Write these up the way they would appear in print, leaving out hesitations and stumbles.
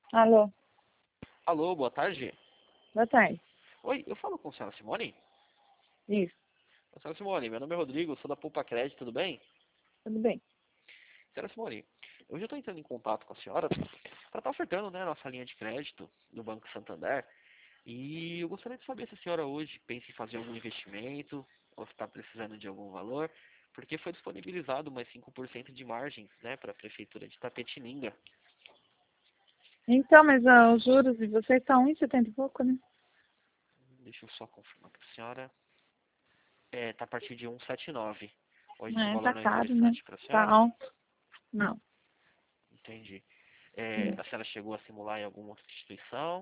Alô, Alô, boa tarde. boa tarde. Oi, eu falo com a senhora Simone? Isso, Senhora Simone, meu nome é Rodrigo, sou da Poupa Crédito, tudo bem? tudo bem. Senhora Simone, eu já estou entrando em contato com a senhora para estar ofertando, né, nossa linha de crédito do Banco Santander. E eu gostaria de saber se a senhora hoje pensa em fazer algum investimento ou se está precisando de algum valor, porque foi disponibilizado mais 5% de margem, né, para a Prefeitura de Tapetininga. Então, mas os juros de vocês estão 1,70 e pouco, né? Deixa eu só confirmar para a senhora. Tá a partir de 1,79. Hoje esse Tá valor não é caro, né? interessante para a Tá senhora? alto. Não. Entendi. Hum. A senhora chegou a simular em alguma outra instituição?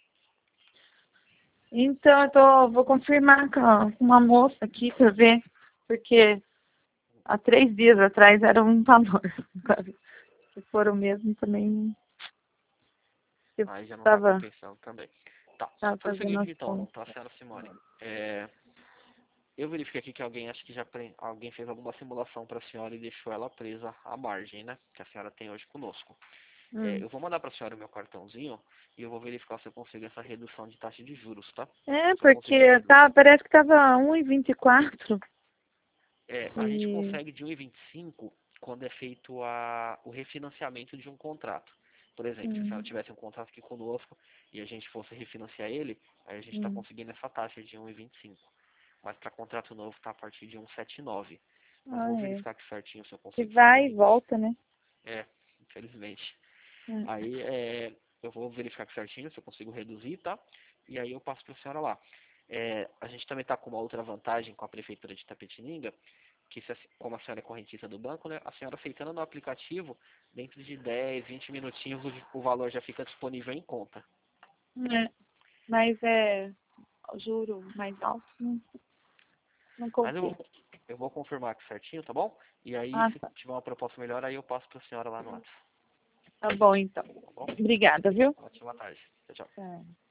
Então, vou confirmar com uma moça aqui para ver, porque há 3 dias atrás era um valor. Se for o mesmo, também eu Aí já não está estava compensando também. Tá. Foi o fazendo seguinte as então, tá, contas. senhora Simone? Eu verifiquei aqui que alguém, acho que alguém fez alguma simulação para a senhora e deixou ela presa à margem, né? Que a senhora tem hoje conosco. Hum. Eu vou mandar para a senhora o meu cartãozinho e eu vou verificar se eu consigo essa redução de taxa de juros, tá? Se eu conseguir Porque reduzir. parece que estava 1,24 A gente e... consegue de 1,25 quando é feito o refinanciamento de um contrato. Por exemplo, se a senhora Hum, tivesse um contrato aqui conosco e a gente fosse refinanciar ele, aí a gente está hum. conseguindo essa taxa de 1,25. Mas para contrato novo está a partir de 1,79. Mas eu Ah, vou é. verificar aqui certinho se eu Que consigo fazer a vai e redução. volta, né? Infelizmente. É. Aí eu vou verificar aqui certinho se eu consigo reduzir, tá? E aí eu passo para a senhora lá. A gente também está com uma outra vantagem com a Prefeitura de Tapetininga, que como a senhora é correntista do banco, né, a senhora aceitando no aplicativo, dentro de 10, 20 minutinhos o valor já fica disponível em conta. É. Mas o juro mais alto, não Mas compensa. eu vou confirmar aqui certinho, tá bom? E aí, Ah, se tá. tiver uma proposta melhor, aí eu passo para a senhora lá no WhatsApp, Tá bom, então. tá bom? Obrigada, viu? Ótima tarde. Tchau, tchau. Tá.